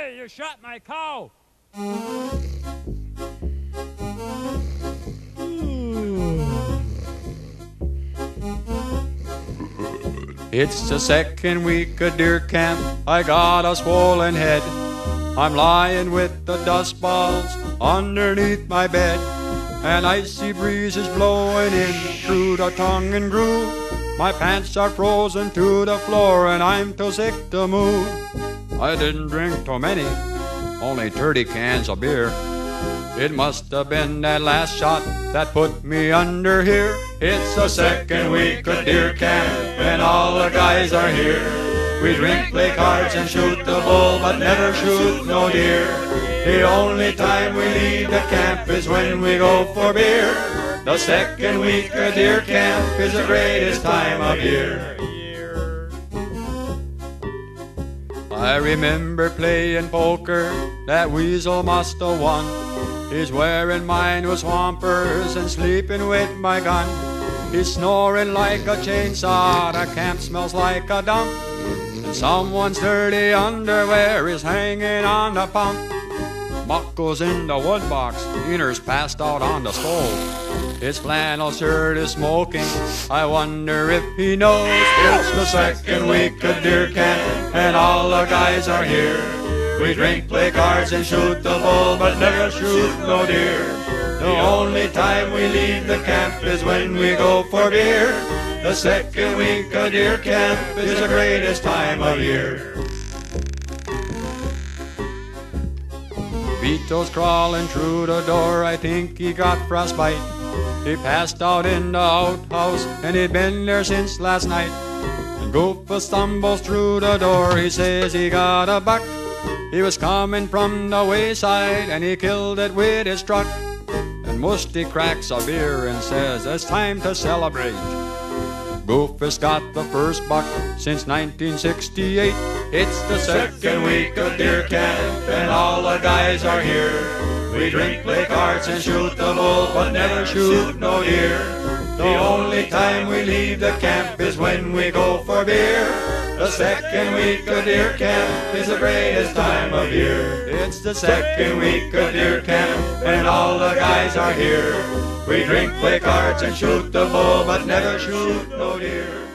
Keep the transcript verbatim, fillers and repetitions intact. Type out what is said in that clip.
Hey, you shot my cow! It's the second week of deer camp, I got a swollen head. I'm lying with the dust balls underneath my bed. An icy breeze is blowing in through the tongue and groove. My pants are frozen to the floor and I'm too sick to move. I didn't drink too many, only thirty cans of beer. It must have been that last shot that put me under here. It's the second week of deer camp and all the guys are here. We drink, play cards and shoot the bull, but never shoot no deer. The only time we leave the camp is when we go for beer. The second week of deer camp is the greatest time of year. I remember playing poker, that weasel must have won. He's wearing mine with swampers and sleeping with my gun. He's snoring like a chainsaw, the camp smells like a dump. And someone's dirty underwear is hanging on the pump. Muck goes in the wood box, Wiener's passed out on the stove. His flannel shirt is smoking, I wonder if he knows. It's the second week of deer camp and all the guys are here. We drink, play cards and shoot the bull, but never shoot no deer. The only time we leave the camp is when we go for beer. The second week of deer camp is the greatest time of year. Vito's crawling through the door, I think he got frostbite. He passed out in the outhouse and he'd been there since last night. And Goofus stumbles through the door, he says he got a buck. He was coming from the wayside and he killed it with his truck. And Musty cracks a beer and says it's time to celebrate. Goofus got the first buck since nineteen sixty-eight. It's the second week of deer camp and all the guys are here. We drink, play cards and shoot the bull, but never shoot no deer. The only time we leave the camp is when we go for beer. The second week of deer camp is the greatest time of year. It's the second week of deer camp and all the guys are here. We drink, play cards and shoot the bull, but never shoot no deer.